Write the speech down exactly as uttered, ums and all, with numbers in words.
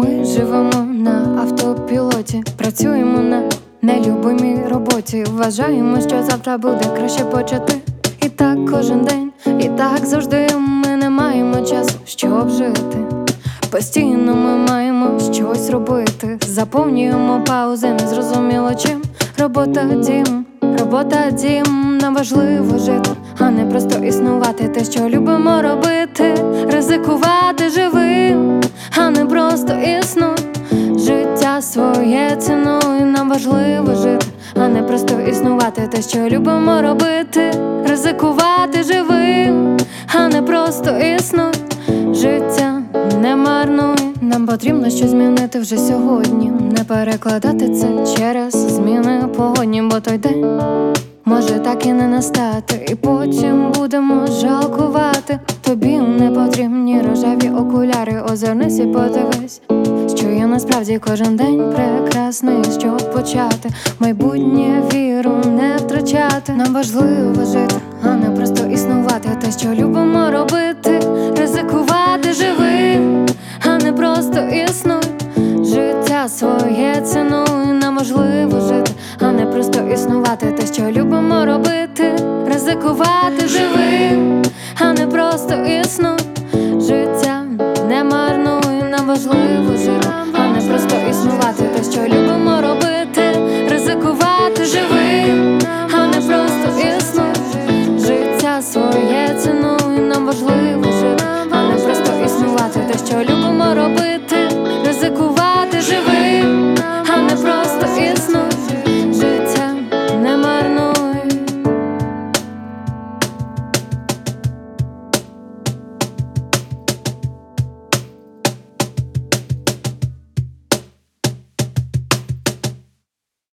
Ми живемо на автопілоті, працюємо на нелюбимій роботі. Вважаємо, що завтра буде краще почати. І так кожен день, і так завжди. Ми не маємо часу, щоб жити. Постійно ми маємо щось робити. Заповнюємо паузи, незрозуміло чим. Робота, дім, робота, дім. Нам важливо жити, а не просто існувати. Те, що любимо робити, ризикувати живим, а не просто існуй. Життя своє цінуй. Нам важливо жити, а не просто існувати. Те, що любимо робити, ризикувати живим, а не просто існуй. Життя не марнуй. Нам потрібно щось змінити вже сьогодні. Не перекладати це через зміни погодні, бо той день може так і не настати. І потім будемо жалкувати. Тобі не потрібні рожеві окуляри. Озирнись і подивись, що є насправді кожен день прекрасний, щоб почати майбутнє, віру не втрачати. Нам важливо жити, а не просто існувати. Те, що любимо робити, ризикувати живим, а не просто існуй. Життя своє цінуй. Нам важливо жити, а не просто існувати. Те, що любимо робити, ризикувати живим, а не просто існуй. Життя не марнуй. Нам важливо жити,